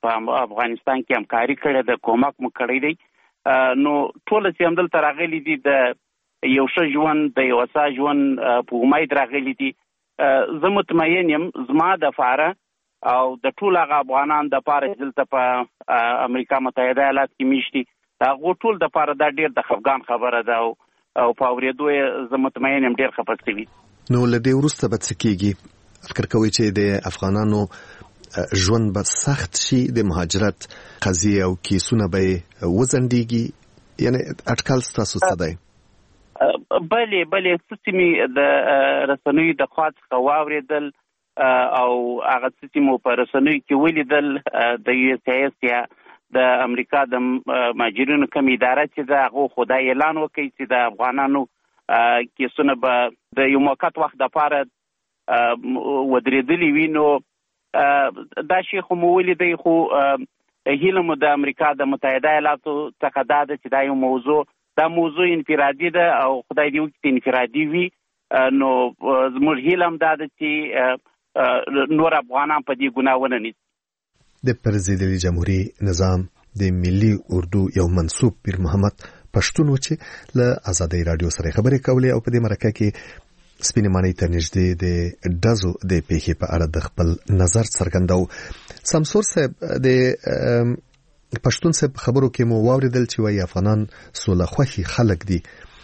په افغانستان کې همکاري کړې ده، کومک مو کړی دی. نو ټول چې هم دلته راغلي دي د یو ښه ژوند، د یو ښه ژوند په امید راغلي دي. زه مطمئن یم زما دپاره او د ټول هغه افغانان دپاره چې دلته په امریکا متحده ایالات کې میشت دي، د هغو ټول دپاره دا ډېر د خفګان خبره ده او په اورېدو یې زه مطمئن یم ډېر خفه شوي. نو له دې وروسته به څه کېږي؟ فکر کوئ چې د افغانانو ژوند به سخت شي، د مهاجرت قضیې او کیسونه به یې وځنډېږي؟ یعنی اټکل ستاسو څه دی؟ بلې څه چې مې د رسنیو د خوا څخه واورېدل او هغه څه چې مو په رسنیو کې ولیدل د USCIS یا د امریکا د مهاجرینو کوم اداره چې ده، هغو خو دا اعلان وکړي چې د افغانانو کیسونه به د یو موقت وخت دپاره ودرېدلي وي. نو دا شی خو مو ولیدی، خو هیله مو د امریکا د متحده ایالاتو څخه دا ده چې دا موضوع انفرادي ده او خدای دې وکړي انفرادي وي. نو زموږ هیله هم دا ده چې نور افغانان په دې ګناه ونه نیسي. د پرزیدلي جمهوریت نظام د ملي اردو یو منسوب پیر محمد پښتون و چې له آزادۍ رادیو سره خبرې کولې او په دې مرکه کې سپینې ماڼۍ ته نږدې د ډزو د پیښې په اړه د خپل نظر څرګنداو. سمسور صاحب، د پښتون صاحب خبرو کې مو واورېدل چې وایي افغانان سوله خوښي خلک دي.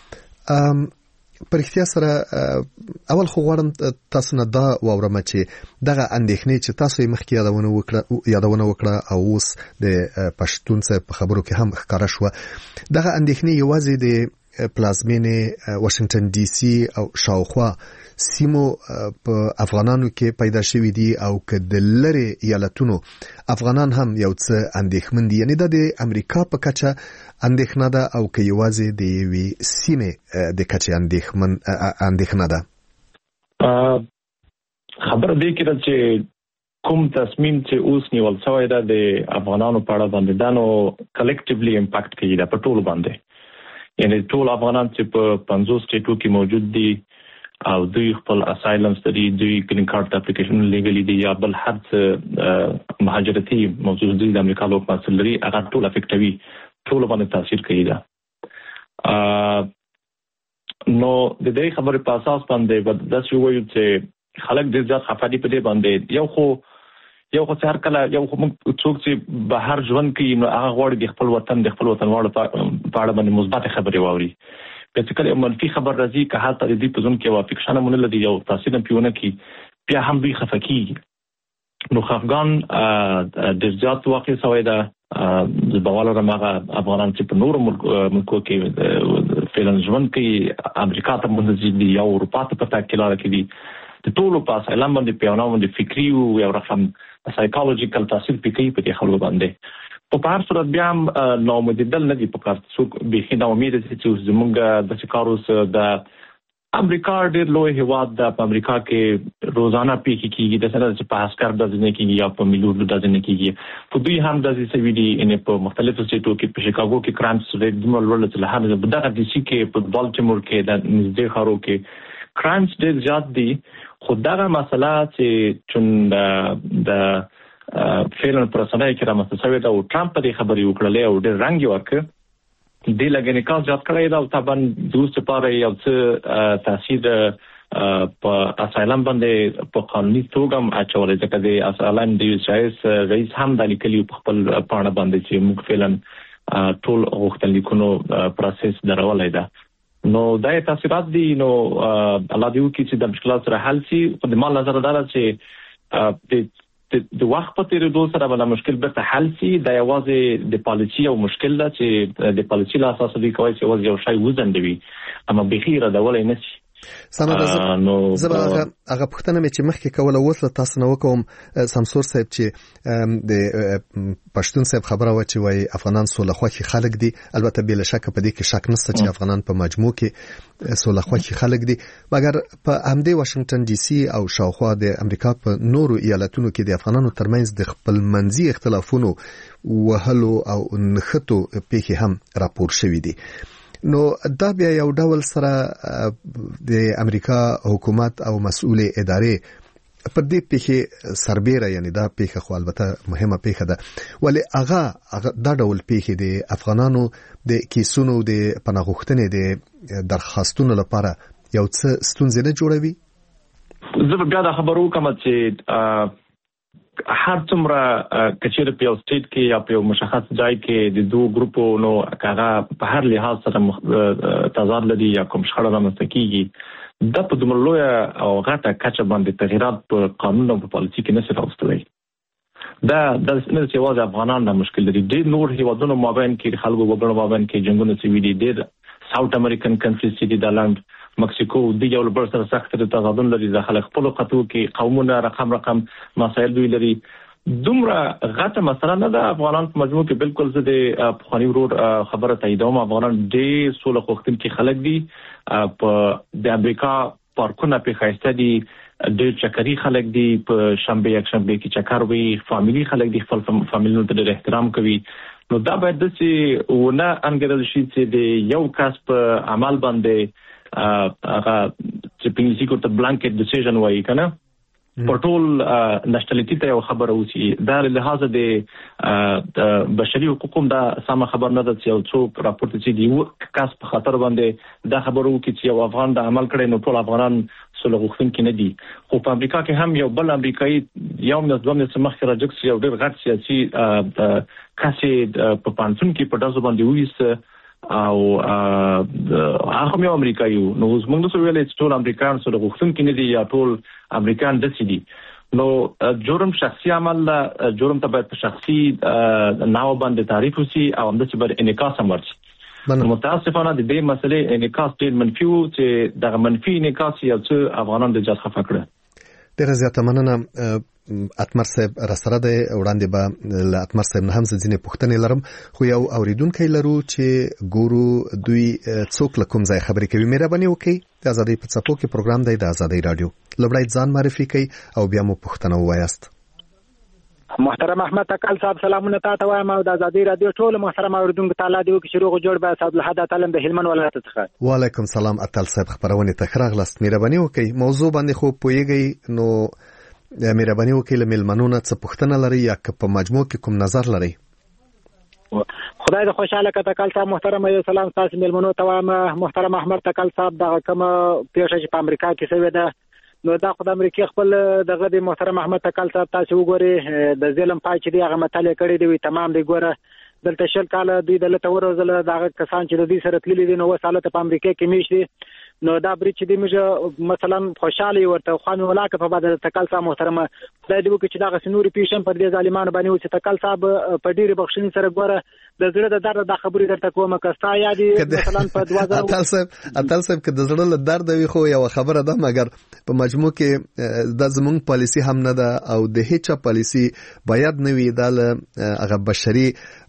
په رښتیا سره اول خو غواړم تاسو نه دا واورم چې دغه اندېښنې چې تاسو یې مخکې یادونه وکړه او اوس د پښتون صاحب په خبرو کې هم ښکاره شوه، دغه اندېښنې یوازې د پلازمینې واشنگټن ډي سي او شاوخوا سیمو په افغانانو کې پیدا شوي دي او که د لرې ایالتونو افغانان هم یو څه اندېښمن دي؟ یعنی دا د امریکا په کچه اندېښنه ده او که یوازې د یوې سیمې د کچې اندېښنه ده؟ خبره دې کې ده چې کوم تصمیم چې اوس نیول شوی ده د افغانانو په اړه باندې دا نو کلیکټیولی امپاکټ کوي، دا په ټولو باندې. یعنی ټول افغانان چې په 50 سټیټو کې موجود دي او دوی خپل اسایلمز لري، دوی گرین کارت اپلیکیشن لیګلی دي یا بل هر څه مهاجرتي موضوع دي د امریکا لوک مسل لري، هغه ټول افیکټوي، ټول باندې تاثیر کوي. دا نو د دې خبرې په اساس باندې د څه وایو چې خلک د ځات خفادي په دې باندې یو خو هر کله یو څوک چې بهر ژوند کوي نو هغه غواړي د خپل وطنوالو په اړه باندې مثبت خبرې واوري. چې کله منفي خبر راځي که حتی د دې په ځون کې وافقشنه مونږ لدی یو تاثیر نه پیونه کی بیا هم دوی خفقي. نو خفګان د ځات واقع سوی ده. د بوالو رمغه افغانان چې په نور ملکو کې فعلا ژوند کوي، امریکا ته مونږ دي یا اروپا ته په تاکي لاره کې دي، د ټولو په اساس باندې پیاونه باندې فکری او یو رقم سایکولوژیکل تاثیر پکې په دې خلکو باندې. په هر صورت بیا هم ناامیدېدل نه دي پکار. څوک بیخي ناامید دي چې زمونږ د کارو د امریکا ډېر لوی هیواد د امریکا کې روزانه پیښې کیږي، د سره چې په عسكر د ځنې کېږي یا په مليونو د ځنې کېږي. په دوی هم د سوي دي ان په مختلفو سټیټو کې په شیکاګو کې کرایمز ریټ د ملول له هغه په دغه ډي سي کې په بالټیمور کې د نږدې ښارو کې کرایمز ډېر زیات دي. خو دغه مسله چې چون د فعلا پرسنۍ کې رامنځته شوې ده او ټرمپ په دې خبرې وکړلې او ډېر رنګ یې ورکړ، دې لګنې کار زیات کړی دا او طبعا دوست لپاره یو څه تاثیر په اسایلم باندې په قانوني توګه هم اچولې، ځکه د اسایلم د USCIS رئیس هم د لیکلي په خپل پاڼه باندې چې موږ فعلا ټول غوښتنلیکونو پروسس درولای ده. نو دا تاثیرات دي. نو الله دې وکړي چې د مشکلات سره حل شي. په دې مال نظر دا چې د وخت په تیریدو سره بل مشکل به حل شي. دا یوازې د پالیسي او مشکل ده چې د پالیسي له اساس دی کوي چې یوازې یو شی وزندوي اما بخیره دا ولې نشي. سمه زه هغه پوښتنه مې چې مخکې کوله اوس له تاسو نه وکوم سمسور صاحب چې د پښتون صاحب خبره و چې وایي افغانان سوله خوښي خلک دي. البته بلا شک په دې کې شک نشته چې افغانان په مجموع کې سوله خوښي خلک دي، مګر په همدې واشنگټن ډي سي او شاوخوا د امریکا په نورو ایالتونو کې د افغانانو ترمنځ د خپل منځي اختلافونو وهلو او نښتو پیښې هم راپور شوې دي. نو دا بیا یو ډول سره د امریکا حکومت او مسؤل ادارې پر دې پیښه سربېره یعنی دا پیښه خو البته مهمه پیښه ده ولی هغه دا ډول پیښه د افغانانو د کیسونو د پناهغښتنې د درخواستونو لپاره یو څه ستونزې نه جوړوي. زه بیا دا خبرو کوم چې هر څومره کچېر په یو سټیټ کې یا په یو مشخص ځای کې د دوه ګروپونو هغه په هر لحاظ سره تضاد لري یا کوم شخړه رامنځته کیږي د په دومره لویه او غټه کچه باندې تغیرات په قانون او په پالیسي کې نشي راوستلی. دا د نن سیواز افغانان د مشکل لري. د نور هیوادونو مابین کې خلکو وګړو مابین کې جنگونه سوي دي. د ساوث امریکن کنټریز چې د لاند مکسیکو د یو بل سره سخت تضادونه لري. د خلک خپل خطو کې قومونه رقم مسایل دوی لري. دومره غټه مسله نه ده. افغانان په مجموع کې بالکل زه د پخوانی ورور خبره تاییدوم. افغانان ډېر سوله غوښتونکي خلک دي. په د امریکا پارکونه په خاصه دي. ډېر چکري خلک دي. په شنبه یک شنبه کې چکر وي. فامیلی خلک دي. خپل فامیلونو ته ډېر احترام کوي. نو دا باید د څه ونه انګرل شي چې د یو کس په عمل باندې هغه چې په انګلیسي کې ته بلانکټ ډیسیژن وایي کنه په ټول نشټالیټي ته یو خبره وسی. دا له لحاظه د بشري حقوقو دا سم خبر نه ده چې یو څوک راپورټ چې دی کس په خطر باندې دا خبرو کې چې یو افغان د عمل کړي نو ټول افغانان سره غوښتونکي نه دي. خو په امریکا کې هم یو بل امریکایي یو نه دوه نه سمخ راجکس یو ډېر غټ سیاسي کاسې په پانسون کې په داسې باندې وېست او هغه یو امریکایي نو زموږ نو ویلې چې ټول امریکایان سره غوښتونکي نه دي یا ټول امریکایان دسي دي. نو جرم شخصي عمل لا جرم ته باید شخصي ناو باندې تعریف وسی او هم د چې انعکاس هم ورشي. متاسفانه د دې مسلې انعکاس ډېر منفي و چې دغه منفي انعکاس یو څه افغانان د جات خفه کړه. ډېر زیاته مننه اتمر صاحب راسره د وړاندې به له اتمر صاحب نه هم ځینې پوښتنې لرم خو یو اوریدونکی لرو چې ګورو دوی څوک له کوم ځای خبرې کوي. مهرباني وکړئ د ازادۍ په څپو کې پروګرام دی د ازادۍ رادیو لومړی ځان معرفي کړئ او بیا مو پوښتنه ووایاست. محترم احمد تکل صاحب سلامونه تاسو وایم او د ازادۍ رادیو ټول محترم اوریدونکو تعالی دی چې روغ جوړ به صاحب الحد تعلم د هلمند ولایت څخه. وعلیکم سلام اتل صاحب خبرونه ته خراغلست. مهرباني وکړئ موضوع باندې خو پوهیږئ نو مهرباني وکړئ له ملمنونه څه پوښتنه لري یا په مجموع کې کوم نظر لري. خدای دې خوشاله کړه تکل صاحب. محترم یو سلام تاسو ملمنو ته وایم. محترم احمد تکل صاحب دا کوم پیښه چې په امریکا کې شوې ده نو دا خو د امریکا خپل دغه د محترم احمد تکل صاحب تاسو وګورئ د ظلم پای چې دی هغه مطالعه کړی دی تمام دی. ګوره دلته شل کال دوی دلته ورزله دغه کسان چې د دې سره تللی دي نو وساله په امریکا کې میشي نو دا بري چې د موږ مثلا خوشاله ورته خوانو ولاکه په بعد تکل صاحب محترم خدای دې وکړي چې دا غسنوري پیشن پر دې ظالمانو باندې و چې تکل صاحب په ډیره بخښنې سره ګوره د زړه د درد د خبرې درته کومه کستا یادي مثلا په 2000 اتل صاحب که د زړه له درد وي خو یو خبره ده مګر په مجموع کې د زمونږ پالیسی هم نه ده او د هیڅ پالیسی باید نه وي د هغه بشري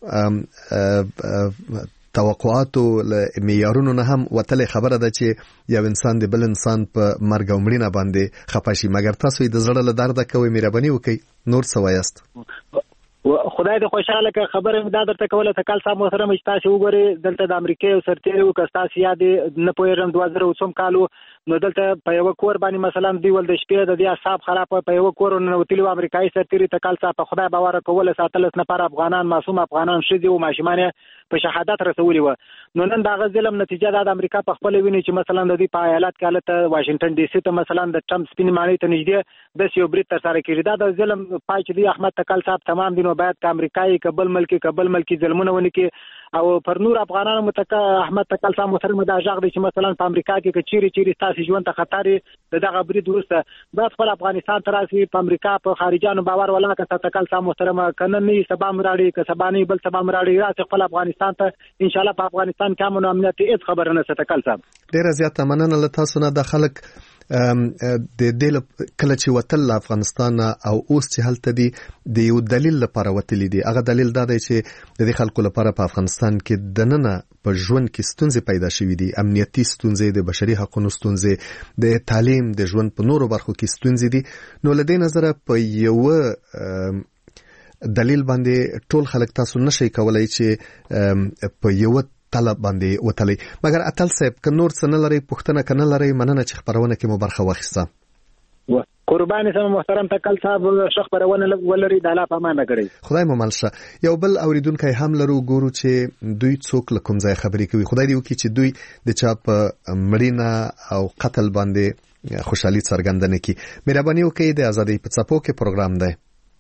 توقعاتو له معیارونو نه هم وتلې خبره ده چې یو انسان د بل انسان په مرګ او مړینه باندې خپه شي مګر تاسو د زړه له درد کوي. مهرباني وکړئ نور څه وایاست. خدای دې خوشاله کړه. خبره مې دا درته کوله تکل صاحب محترم چې تاسو وګورئ دلته د امریکا یو سرتیری و که تاسو یاد نه پوهیږم 2000 کالو نو دلته په یو کور باندې مثلا دی ول د شپې د دې اصحاب خراب په یو کور نو وتلی امریکایي سرتیری تکل صاحب په خدای باور کوله ساتلس نفر افغانان معصوم افغانان شدي او ماشومان په شهادت رسولي و. نو نن دا ظلم نتیجه د امریکا په خپل ویني چې مثلا د دې په ایالت کې حالت واشنگټن ډي سي ته مثلا د ټرمپ سپین مانی ته نږدې د یو بریټ تر سره کېږي. دا د ظلم پای چې دی احمد تکل صاحب تمام دي نو باید ک امریکایي قبل ملکی ظلمونه ونی کې او پر نور افغانانو متک احمد تکل صاحب محترم دا ژغ دي چې مثلا په امریکا کې چیرې تاسو ژوند ته خطر دغه برید ورسته باید خپل افغانستان تر راسي په امریکا په خارجانو باور ولا که تکل صاحب محترم کنه نه سبا مراړي که سبا نه بل سبا مراړي راځي خپل افغانستان ته ان شاء الله په افغانستان کې امن او امنیت هیڅ خبر نه ست تکل صاحب. ډیره زیاته مننه له تاسو نه د خلک د دې کله چې وتل افغانستان او اوس چې هلته دي د یو دلیل لپاره وتلی دي. هغه دلیل دا دی چې د دې خلکو لپاره په افغانستان کې دننه په ژوند کې ستونزې پیدا شوې دي. امنیتي ستونزې د بشري حقوقو ستونزې د تعلیم د ژوند په نورو برخو کې ستونزې دي. نو له دې نظره په یو دلیل باندې ټول خلک تاسو نشي کولای چې په یو طلب باندې وتلی. مګر اتل صاحب که نور څه نه لري پوښتنه کنه لري مننه چې خبرونه کې مو برخه واخیسته. قربان سم محترم تکل صاحب شخ پرونه ولري د الله پامانه کړی خدای مو ملشه. یو بل اوریدونکو هم لرو ګورو چې دوی څوک لکم ځای خبرې کوي. خدای دې وکړي چې دوی د چا په مړینه او قتل باندې خوشحالي څرګندونه کړي. مهرباني وکړئ د ازادي په څپو کې پروګرام دی.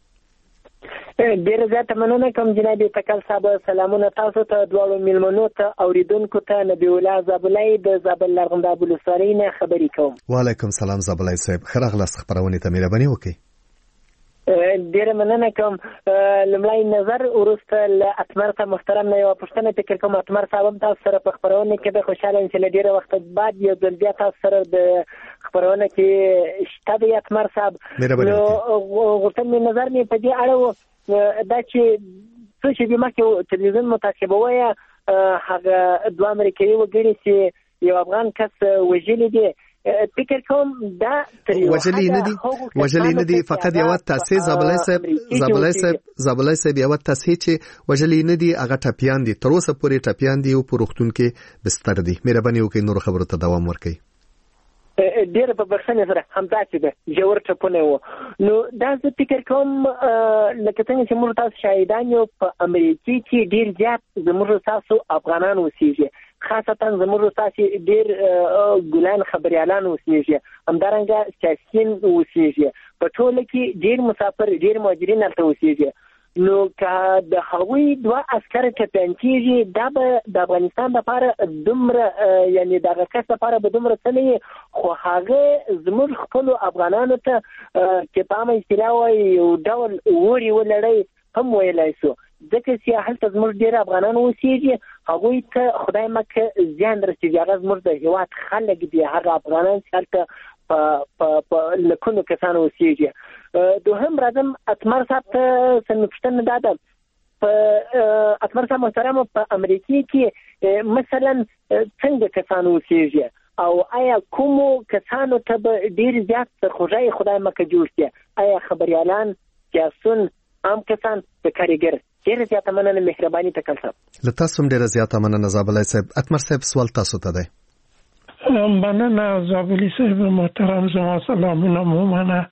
ډیر زیات مننه کوم جناب تکل صاحب. سلامونه تاسو ته دواړو میلمنو ته اوریدونکو ته. نبی الله زابلای د زابل لرغونده بلوساري نه خبرې کوم. وعلیکم سلام زابلای صاحب. خراغلاست خبرونه ته مهرباني وکړئ. ډیر مننه کوم. لمړی نظر ورسته له اتمر ته محترم نه یو پښتنه فکر کوم اتمر صاحب تاسو سره په خبرونه کې د خوشاله چې ډیر وخت بعد یو ځل بیا تاسو سره د خبرونه کې شته د اتمر صاحب. غوښتل مې نظر مې په دې اړه دا چې څه چې د مکه تلویزیون متعقبه وایي هغه دوه امریکایي وګړي چې یو افغان کس وژلی دی. فکر کوم دا وجلی نه دي فقط یو تاسیس زابلای صاحب یو تاسیس چې وجلی نه دي هغه ټپیان دي. تر اوسه پورې ټپیان دي او پروختون کې بستر دي. مهرباني وکړئ نور خبرو ته دوام ورکړئ. ډیر په بخښنه سره همداسې ده جوړ ټپونه و. نو دا زه فکر کوم لکه څنګه چې موږ تاسو شاهدان یو په امریکا کې ډیر زیات زموږ تاسو افغانان اوسېږي، خاصتا زموږ تاسو ډیر ګلان خبريالان اوسېږي، همدارنګه سیاسيين اوسېږي، په ټوله کې ډیر مسافر ډیر مهاجرین هلته اوسېږي. نو که د هغوی دوه عسکر ټپیان کېږي دا به د افغانستان لپاره دومره یعنی دغه کس لپاره به دومره څه نه وي، خو هغه زموږ خپلو افغانانو ته چې په عامه اصطلاح وایي یو ډول وړي ولړی هم ویلی شو، ځکه چې هلته زموږ ډېر افغانان اوسېږي، هغوی ته خدای مکه زیان رسېږي. هغه زموږ د هېواد خلک دي، هغه افغانان چې هلته په لکونو کسان اوسېږي. دوهم راځم اتمر صاحب ته سنپشتن دا ده، په اتمر صاحب محترم په امریکا کې مثلا څنګه کسان اوسېږي او آیا کومو کسانو ته به ډېر زیات خوږی خدای مکه جوړ کړي؟ آیا خبریالان، سیاسون، عام کسان، د کارګر؟ ډېره زیاته مننه، مهرباني تکل صاحب. له تاسو هم ډېره زیاته مننه زابلای صاحب. اتمر صاحب سوال تاسو ته دی. مننه زابلی صاحب محترم، زما سلامونه مو منه.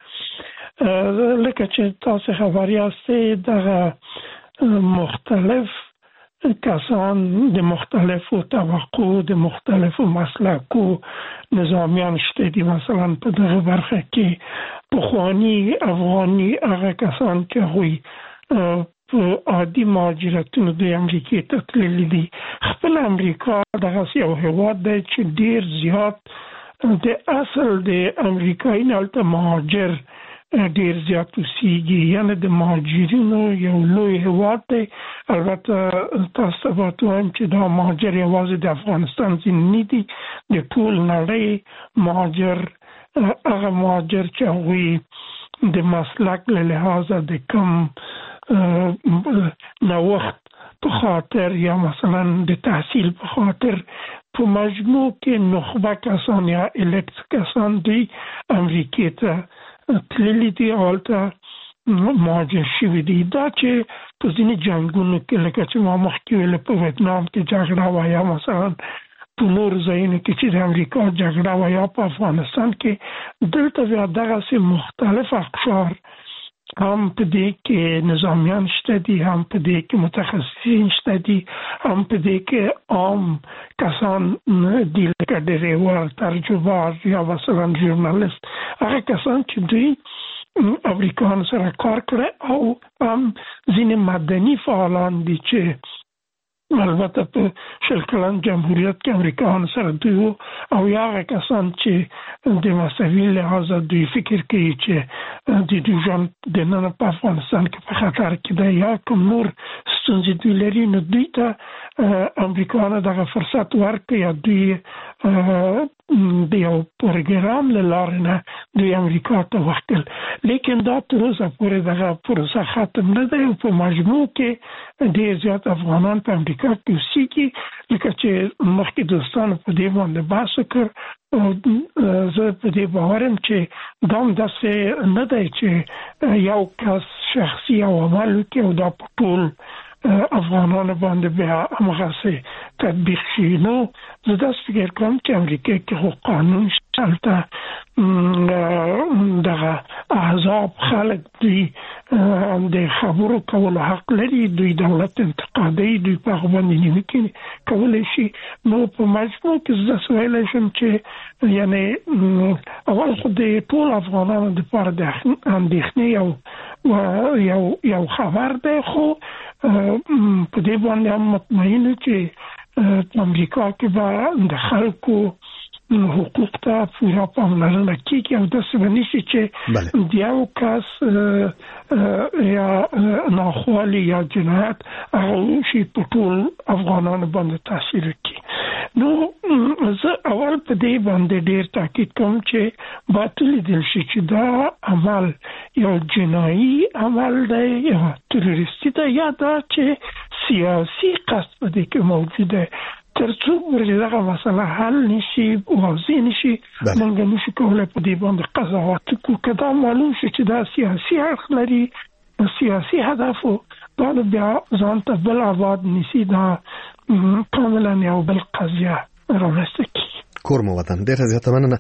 لکه چې تاسو خبر یاستئ دغه مختلف کسان د مختلفو طبقو د مختلفو مسلکو نظامیان شته دي. مثلا په دغه برخه کې پخوانی افغاني هغه کسان چې هغوی عادي مهاجرتونو د امریکا ته تللي دي. خپل امریکا دغه یو هېواد دی چې ډیر زیات د اصل د امریکایي نه هلته مهاجر ډیر زیات اوسېږي، یعنې د مهاجرینو یو لوی هېواد دی. البته تاسو ته به وایم چې دا مهاجر یوازې د افغانستان ځینې نه دي، د ټول نړۍ مهاجر، هغه مهاجر چې هغوی د مسلک له لحاظه د کم نوښت په خاطر یا مثلا د تحصیل په خاطر په مجموع کې نخبه کسان یا الکت کسان دی امریکا ته تللی دي او هلته مهاجر شوي دي. دا چې په ځینې جنګونو کې لکه چې ما مخکې ویل په ویتنام کې جګړه وه یا مثلا په نورو ځایونو کې چې د امریکا جګړه وه یا په افغانستان کې، دلته بیا دغسې مختلف اقشار هم په دې کې نظامیان شته دي، هم په دې کې متخصصین شته دي، هم په دې کې عام کسان دي لکه ډریور، ترجمه‌باز یا مثلا ژورنالیست، هغه کسان چې دوی امریکایانو سره کار کړی، او هم ځینې مدني فعالان دي چې البته په شل کلن جمهوریت کې امریکایانو سره دوی او یا هغه کسان چې د مساوي لحاظه دوی فکر کوي چې د دوی ژوند دننه په افغانستان کې په خطر کې دی یا کوم نور ستونزې دوی لري، نو دوی ته امریکایانو دغه فرصت ورکړي یا دوی د یو پروګرام له لارې نه دوی امریکا ته وختل. لیکن دا تر اوسه پورې دغه پروسه ختم نه دی او په مجموع کې ډېر زیات افغانان په امریکا کې اوسېږي. لکه چې مخکې دوستانو په دې باندې بحث وکړ، زه په دې باور یم چې دا هم داسې نه دی چې یو کس شخصي او عمل وکړي او دا په ټول افغانانو باندې بیا همغسې تطبیق شي. نو زه داسې فکر کوم چې امریکا کې خو قانون شته هلته دغه احزاب خلک دوی د خبرو کولو حق لري، دوی دولت انتقادي، دوی په باندې نیوکې کولای شي. نو په مجموع کې زه ویلای شم چې یعنی اول خو د ټول افغانانو لپاره د اندېښنې یو خبر دی، خو په دې باندې هم مطمئن چې امریکا کې به د خلکو حقوق ته پوره پاملرنه کیږي او داسې به نشي چې د یو کس یا ناخوالي یا جنایت هغه شي په ټول افغانانو باندې تاثیر کوي. نو زه اول په دې باندې ډېر تاکید کوم چې باید لیدل شي چې دا عمل یو جنایي عمل دی یا تروریستي دی یا دا چې سیاسي قصد په دې کې موجود دی. ترڅو ورته مسله حل نشي او واضح نشي موږ نشو کولای په دې باندې قضاوت وکړو. کله معلوم شي چې دا سیاسي اړخ لري، سیاسي هدف دا بیا ځان ته بل آباد نشي، دا کاملا یو بل قضیه راوستي. کور مو وطن ډېر زیاته مننه.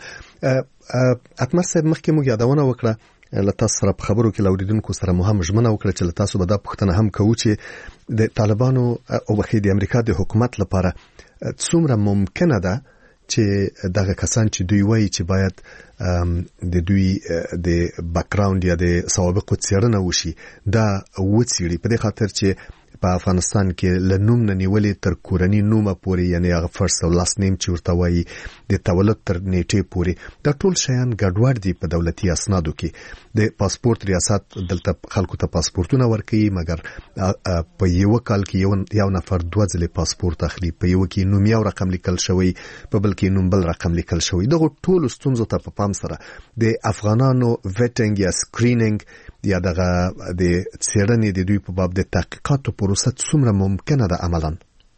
اتمر صاحب مخکې موږ یادونه وکړه لته سره په خبرو کې لوریدونکو سره مهم ژمنه وکړه چې تاسو به دا پښتنه هم کوو چې د طالبانو او بخې د امریکا د حکومت لپاره څومره ممکنه ده چې دغه کسان چې دوی وایي چې باید د دوی د بیک ګراوند یا د سوابقو څېړنه وشي دا وڅېړي، په دې خاطر چې په افغانستان کې لنوم نه نیولې تر کورنۍ نومه پورې یعنی هغه فرست او لاس نیم چې ورته وایي د تولد تر نیټې پورې دا ټول شیان ګډوډ دي په دولتي اسنادو کې. د پاسپورت ریاست دلته خلکو ته پاسپورتونه ورکوي، مګر په یو کال کې یو نفر 2 ځله پاسپورت اخلي، په یو کې نوم یو رقم لیکل شوی، په بل کې نوم بل رقم لیکل شوی. دغه ټول ستونزو ته په پام سره د افغانانو ویټینګ یا سکرینینګ یا دغه د څېړنې د دوی په باب د تحقیقاتو پروسه څومره ممکنه ده عملاً؟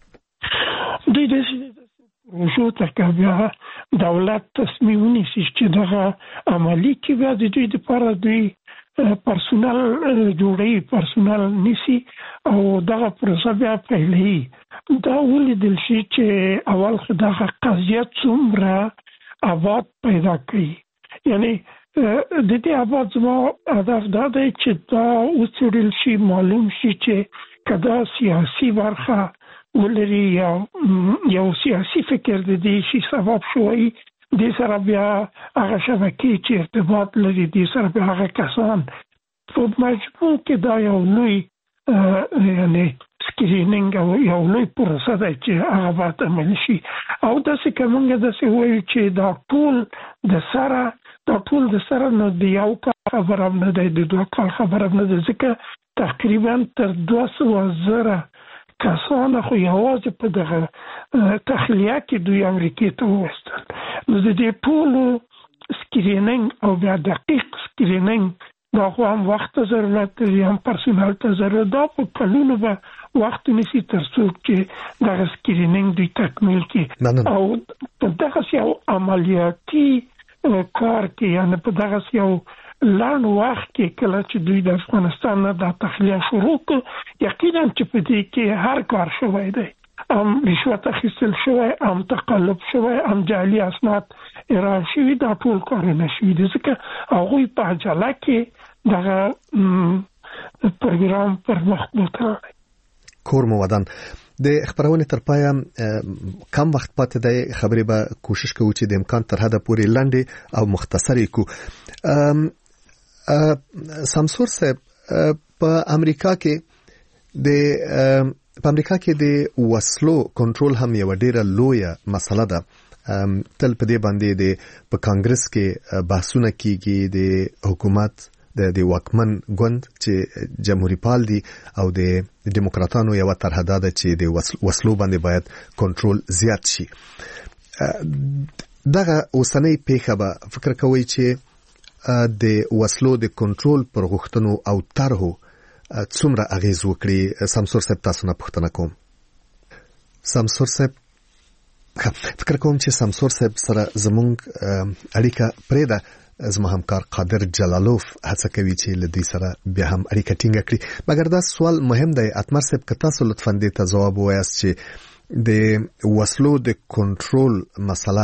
دوی د پروژو ته بیا دولت تصمیم ونیسي چې دغه عملي کې بیا د دوی لپاره دوی پرسونل جوړوي، پرسونل نیسي او دغه پروسه بیا پیلوي. دا ولیدل شي چې اول خو دغه قضیه څومره آباد پیدا کوي. یعنی د دې آباد زما هدف دا دی چې دا وڅېړل شي، معلوم شي چې کدا سیاسي برخه ولري یا یو سیاسي فکر د دې شي سبب شوی، د سره بیا هغه شبکې چې ارتباط لري د سره بیا هغه کسان په مجموع کې دا یو لوی یعنی سکرینینګ او یو لوی پروسه ده چې هغه باید عملي شي. او داسې که موږ داسې وایو چې دا ټول د سره نو د یو کال خبره هم نه دی، د 2 کال خبره هم نه ده، ځکه تقریبا تر 200,000 کسان خو یوازې په دغه تخلیه کې دوی امریکې ته ووستل. نو د دې ټولو سکرینینګ او بیا دقیق سکرینینګ دا خو هم وخت ته ضرورت لري، هم پرسونل ته ضرورت. دا په کلونو به وخت نیسي تر څو چې دغه سکرینینګ دوی تکمیل کړي او په دغه یو عملیاتي کار کې یعنی په دغه یو لړن وخت کې کله چې دوی د افغانستان نه د تخلیه شروع کړ، یقینا چې په دې کې هر کار شوی دی، هم رشوت اخیستل شوی، هم تقلب شوی، هم جعلي اسناد ارائه شوي، دا ټول کارونه شوي دي. ځکه هغوی په عجله کې دغه پروګرام پر مخ بوتلی. کور مو ودان د خبرونه تر پایا کم وخت پاتې دی، خبرې به کوشش کوو چې د امکان تر حده پورې لاندې او مختصرې کو. سمسور صاحب په امریکا کې د وسلو کنټرول هم یو ډیره لویه مسله ده. تل په دې باندې په کانګرس کې بحثونه کیږي، د حکومت د واکمن ګوند چې جمهوریت پال دي او د دیموکراتانو یو طرح ده چې د وسلو باندې باید کنټرول زیات شي. دغه اوسنۍ پیښه به فکر کوي چې د وسلو د کنټرول پر غوښتنو او طرحو څومره اغیز وکړي. سمسور صاحب تاسو نه پوښتنه کوم. سمسور صاحب فکر کوم چې سمسور صاحب سره زمونږ اړیکه پرې ده. زما همکار قادر جلالوف هڅه کوي چې له دې سره بیا هم اړیکه ټینګه کړي، مګر دا سوال مهم دی. اتمر صاحب که تاسو لطفاً دې ته ځواب ووایاست چې د وسلو د کنټرول مسله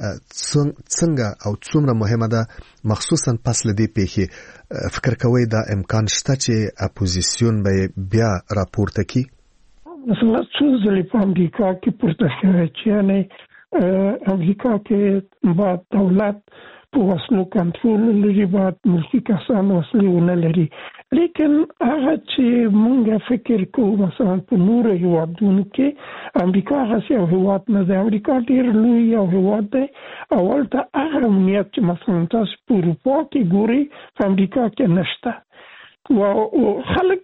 څنګه او څومره مهمه ده، مخصوصا پس له دې پیښې فکر کوئ دا امکان شته چې اپوزیسیون به بیا راپورته کی؟ مثلا څو ځلې په امریکا کې پورته شوی چې یعنې امریکا کې باید دولت په وسلو کنټرول لري، باید ملکي کسان وسلې ونه لري، لیکن هغه چې مونږ فکر کوو مثلا په نورو هیوادونو کې امریکا هغه یو هیواد نه دی، امریکا ډېر لوی یو هیواد دی او هلته هغه امنیت چې مثلا تاسو په اروپا کې ګورئ په امریکا کې نشته او خلک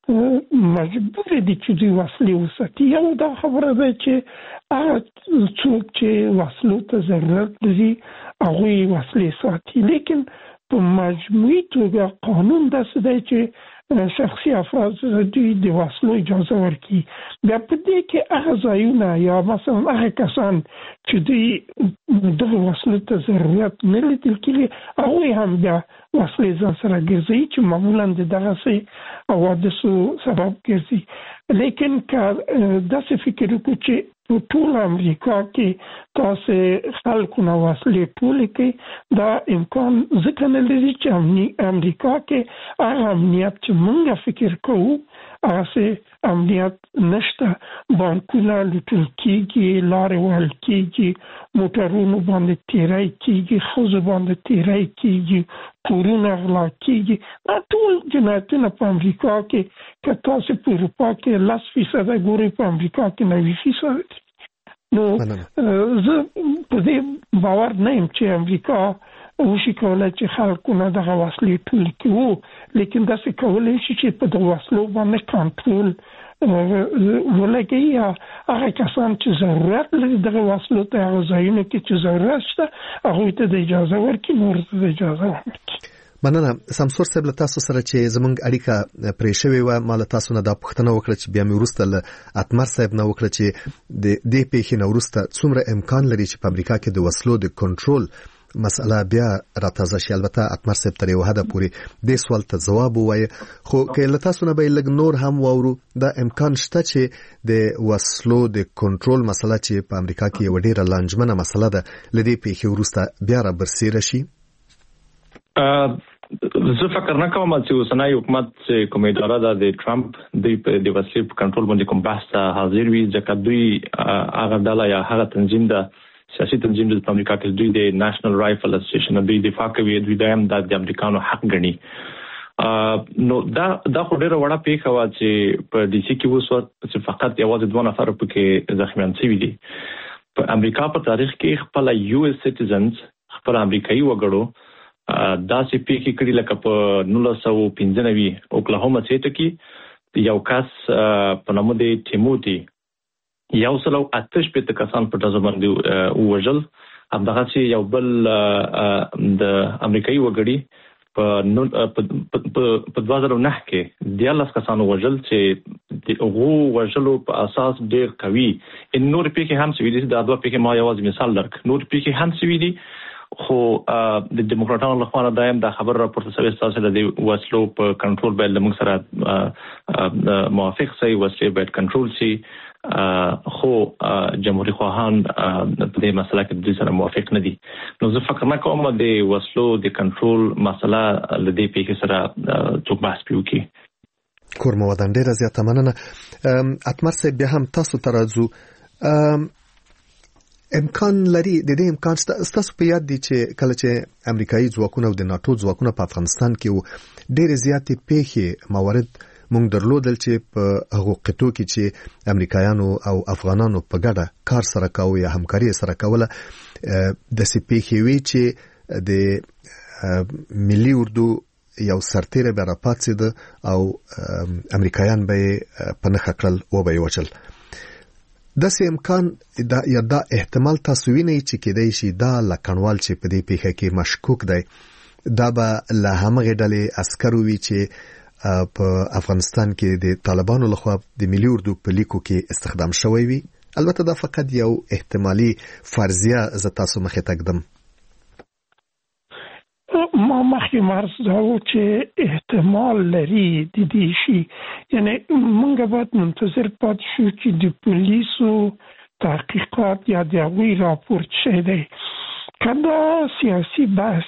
مجبور دي چې دوی وسلې وساتي. یو دا خبره ده چې هغه څوک چې وسلو ته ضرورت لري هغوی وسلې ساتي، لیکن په مجموعي توګه قانون داسې دی چې شخصي افراد دوی د وسلو اجازه ورکړي. بیا په دې کې هغه ځایونه یا مثلا هغه کسان چې دوی دغه وسلو ته ضرورت نه لیدل کېږي هغوی هم بیا وسلې ځان سره ګرځوي چې معمولا د دغسې حوادثو سبب ګرځي. لیکن که داسې فکر وکړو چې په ټول امریکا کې تاسې خلکو نه وسلې ټولې کوي، دا امکان ځکه نه لري چې امریکا کې هغه امنیت چې موږ فکر کوو هغسې امنیت نشته. بانکونه لوټل کېږي، لارې وهل کېږي، موټرونو باندې تیری کېږي، ښځو باندې تیری کېږي، کورونه غلا کېږي. دا ټول جنایتونه په امریکا کې که تاسو په اروپا کې 10% ګورئ، په امریکا کې 90%. نو زه په دې باور نه یم چې امریکا وشي کولی چې خلکونه دغه وسلې ټولې کړي، لیکن داسې کولی شي چې په دغه وسلو باندې کنټرول ولګوي یا هغه کسان چې ضرورت لري دغه وسلو ته هغه ځایونو کې چې ضرورت شته هغوی ته د اجازه ورکړي، نورو ته د اجازه ورنکړي. مننه. سمسور صاحب له تاسو سره چې زموږ اړیکه پرې شوې وه، ما له تاسو نه دا پوښتنه وکړه چې بیا مې وروسته له اتمر صاحب نه وکړه چې د دې پیښې نه وروسته څومره امکان لري چې په امریکا کې د وسلو د کنټرول مسله بیا راتازه شي. البته اتمر صاحب تر یو حده پورې دې سوال ته ځواب ووایي، خو که له تاسو نه به لږ نور هم واورو، دا امکان شته چې د وسلو د کنټرول مسله چې په امریکا کې یوه ډېره لانجمنه مسله ده له دې پیښې وروسته بیا را برسېره شي؟ زه فکر نه کوم چې اوسنی حکومت چې کومه اداره ده د ټرمپ د وسلې په کنټرول باندې کوم بحث ته حاضر وي، ځکه دوی هغه ډله یا هغه تنظیم ده، سیاسي تنظیم د امریکا کې دوی د نېشنل رایفل اسوسییشن دوی دفاع کوي، دوی دایم د امریکانو حق ګڼي. نو دا خو ډېره وړه پیښه وه چې په ډي سي کې وسوه چې فقط یوازې 2 نفر پکې زخمیان شوي دي. په امریکا په تاریخ کې خپل یو اس سټیزنز خپل امریکایي وګړو داسې پیښې کړي لکه په 1995 اوکلاهوما سټیټ کې یو کس په نامه دی ټیموتی 108 کسان په تاسو باندې وژل. همدغه یو بل د امریکایي وګړي په 2009 کې 10 کسان وژل چې دغه وژلو په اساس ډېر قوي. ان نور پیښې هم سوي دي، دا دوه پیښې ما یوازې مثال درک، نور پیښې هم سوي دي، خو د دیموکراتانو لخوا دایم دا خبر راپورته شوی تاسو د وسلو په کنټرول باندې موږ سره موافق شي، وسلې باید کنټرول شي، خو جمهوریت خواهان په دې مسله کې د سره موافق نه دي. نو زه فکر نه کوم د وسلو د کنټرول مسله له دې پیښې سره څوک بحث پیوکي. کورم ودان ډیره زیاته مننه. اتمر صاحب بیا هم تاسو ته راځو. امکان لري د دې امکان ستاسو په یاد دي چې کله چې امریکایي ځواکونه او د ناتو ځواکونه په افغانستان کې ډېرې زیاتې پیښې موارد موږ درلودل چې په هغو قطعو کې چې امریکایانو او افغانانو په ګډه کار سره کاوه یا همکاري سره کوله، داسې پیښې وې چې د ملي اردو یو سرتیری به راپاڅېده او امریکایان به یې په نښه کړل و به یې وچل. داسې امکان یا دا احتمال تاسو وینئ چې کېدای شي دا لکنوال چې په دې پیښه کې مشکوک دی دا به له همغې ډلې عسکرو وي چې په افغانستان کې د طالبانو لخوا د ملي اردو په لیکو کې استخدام شوی وي. البته دا فقط یو احتمالي فرضیه زه تاسو مخې ته ږدم. ما مخکې مرز دا و چې احتمال لري د دې شي، یعنی موږ باید منتظر پاتې شو چې د پولیسو تحقیقات یا د هغوی راپورټ شوی دی. کدا سیاسي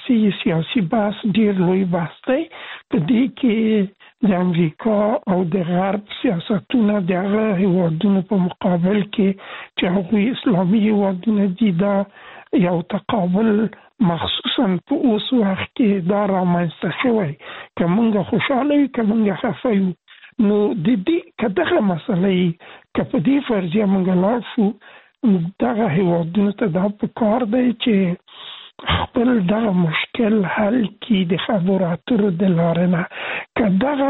بحث ډیر لوی بحث دی. په دې کې د امریکا او د غرب سیاستونه د هغه هیوادونو په مقابل کې چې هغوی اسلامي هیوادونه دي دا یو تقابل مخصوصا په اوس وخت کې دا رامنځته شوی که موږ خوشحاله یو که موږ خفه یو. نو د دې که دغه مسله که په دې فرضیه موږ لاړ شو دغه هیوادونو ته دا پکار دی چې خپل دغه مشکل حل کړي د خبرو اترو د لارې نه. که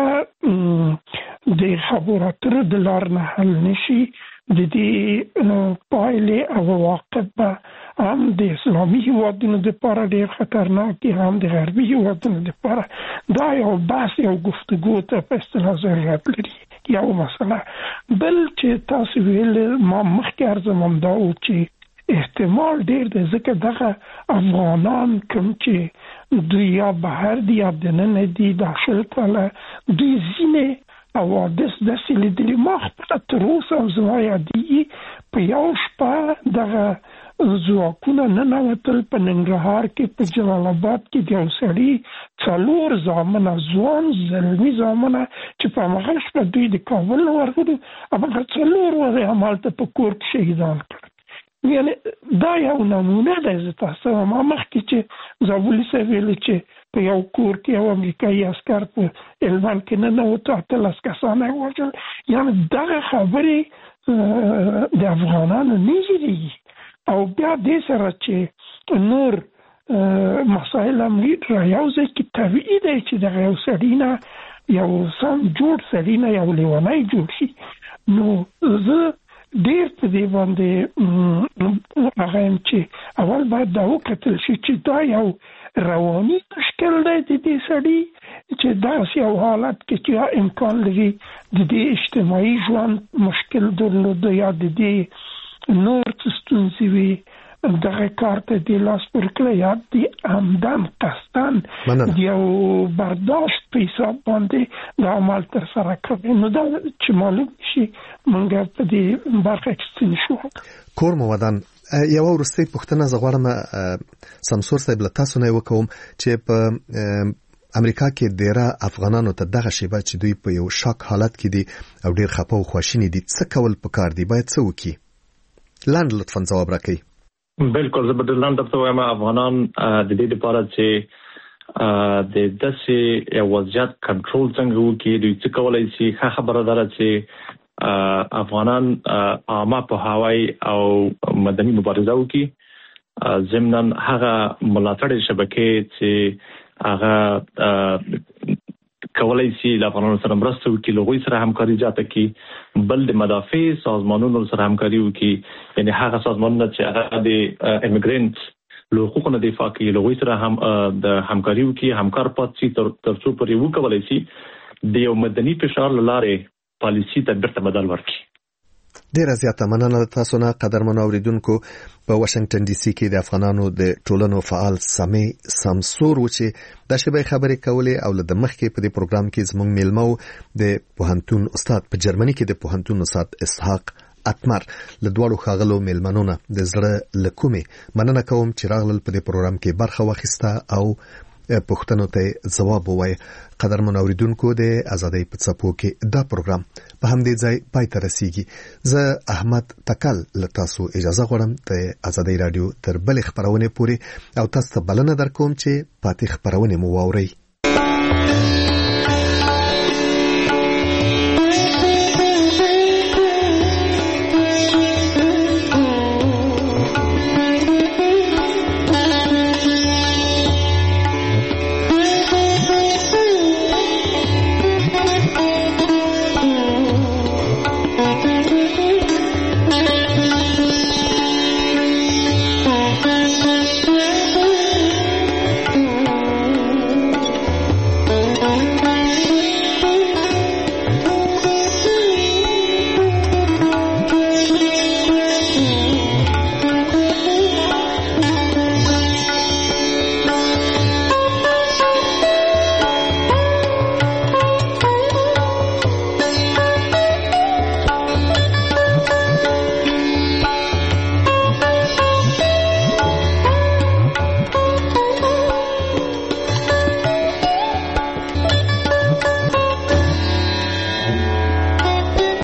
دغه د خبرو اترو د لارې نه حل نشي د دې پایلې او عواقب به هم د اسلامي هیوادونو دپاره ډېر خطرناک دي، هم د غربي هیوادونو دپاره. دا یو بحث یو گفتگو ته په اصطلاح ضرورت لري. یو مسله بل چې تاسو ویل ما مخکې عرضم همدا و چې احتمال ډېر دی ځکه دغه افغانان کوم چې دوی یا بهر دي یا دننه دي داخل کله دوی ځینې حوادث داسې لیدلي. ما خپله تر اوسه او زما یادېږي په یو شپه دغه ځواکونه ننوتل په ننګرهار کې په جلال آباد کې د یو سړي 4 زامنه ځوان زلمي زامنه چې په همغه شپه دوی د کابل نه ورغلي همغه 4 ورځې همالته په کور کې شهیدان کړل. یعنی دا یو نمونه ده. زه تاسو ما مخکې چې زابلي صاحب ویلي چې په یو کور کې یو امریکایي عسکر په هلمند کې ننوته 18 کسان یې وژل. یعنی دغه خبرې د افغانانو نه هېرېږي. او بیا دې سره چې نور مسایل هم را یو ځای کې طبیعي دی چې دغه یو سړي نه یو سم جوړ سړي نه یو لیونی جوړ شي. نو زه ډېر په دې باندې هغه یم چې اول باید دا وکتل شي چې دا یو رواني مشکل دی د دې سړي چې داسې یو حالت کې چې امکان لري د دې اجتماعي ژوند مشکل درلوده یا د دې نور څه ستونزې وي دغه کار ته د لاس ورکړی یا د همدم قصدن د یو برداشت په حساب باندې د عمل ترسره کوي. نو دا چې معلوم شي موږ په دې برخه کې څه نشو. کور مودان یو ورستۍ پوښتنه زه غواړم سمسور صاحب له تاسو نه وکوم چې په امریکا کې ډیره افغانانو ته دغه شیبه چې دوی په یو شاک حالت کې دي او ډیر خپه او خواشینی دي څه کول پکار دي باید څه وکړي؟ لاند لطفا ځواب راکړئ. بالکل زه به د لاند ته وایم افغانان د دې لپاره چې د داسې یو وضعیت کنټرول څنګه وکړي دوی څه کولای شي. ښه خبره ده چې افغانان عامه پوهاوی او مدني مبارزه وکړي. ضمناً هغه ملاتړ شبکې چې هغه کولای شي د افغانانو سره مرسته وکړي، له هغوی سره همکاري زیاته کړي، بل د مدافع سازمانونو سره همکاري وکړي. یعنې هغه سازمانونه چې هغه د امیګرنټ له حقوقو نه دفاع کوي له هغوی سره هم د همکاري وکړي، همکار پاتې شي تر څو پورې وکولای شي د یو مدني فشار له لارې پالیسي ته بیرته بدل ورکړي. ډیره زیاته مننه تاسو نه قدرمنو اوریدونکو. په واشنگټن ډي سي کې د افغانانو د ټولنو فعال سمسور و چې د شبې خبرې کولې او له مخکې په دې پروګرام کې زموږ میلمو د پوهنتون استاد په جرمني کې د پوهنتون استاد اسحاق اتمر له دوړو خاغلو میلمنو نه د زړه لکومه مننه کوم چې راغلل په دې پروګرام کې برخه واخیسته او پوښتنو ته ځواب ووایي. قدرمنو اوریدونکو د ازادۍ په څپو کې دا پروګرام په همدې ځای پای ته رسیږي. زه احمد تکل له تاسو اجازه غواړم د ازادۍ رادیو تر بلې خبرونه پورې او تاسو ته بلنه درکوم چې پاتې خبرونه مو واورئ.